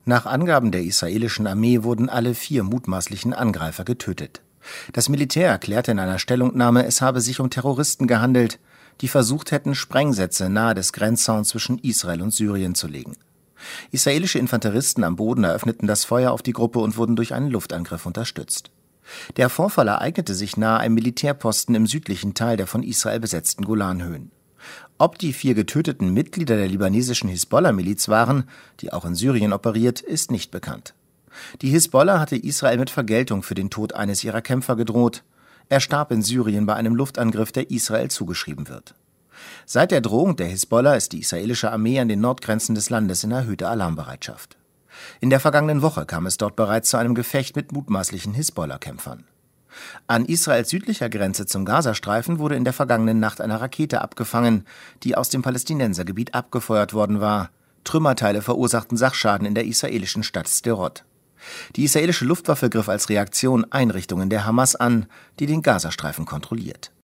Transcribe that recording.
Nach Angaben der israelischen Armee wurden alle 4 mutmaßlichen Angreifer getötet. Das Militär erklärte in einer Stellungnahme, es habe sich um Terroristen gehandelt, die versucht hätten, Sprengsätze nahe des Grenzzauns zwischen Israel und Syrien zu legen. Israelische Infanteristen am Boden eröffneten das Feuer auf die Gruppe und wurden durch einen Luftangriff unterstützt. Der Vorfall ereignete sich nahe einem Militärposten im südlichen Teil der von Israel besetzten Golanhöhen. Ob die 4 getöteten Mitglieder der libanesischen Hisbollah-Miliz waren, die auch in Syrien operiert, ist nicht bekannt. Die Hisbollah hatte Israel mit Vergeltung für den Tod eines ihrer Kämpfer gedroht. Er starb in Syrien bei einem Luftangriff, der Israel zugeschrieben wird. Seit der Drohung der Hisbollah ist die israelische Armee an den Nordgrenzen des Landes in erhöhter Alarmbereitschaft. In der vergangenen Woche kam es dort bereits zu einem Gefecht mit mutmaßlichen Hisbollah-Kämpfern. An Israels südlicher Grenze zum Gazastreifen wurde in der vergangenen Nacht eine Rakete abgefangen, die aus dem Palästinensergebiet abgefeuert worden war. Trümmerteile verursachten Sachschaden in der israelischen Stadt Sderot. Die israelische Luftwaffe griff als Reaktion Einrichtungen der Hamas an, die den Gazastreifen kontrolliert.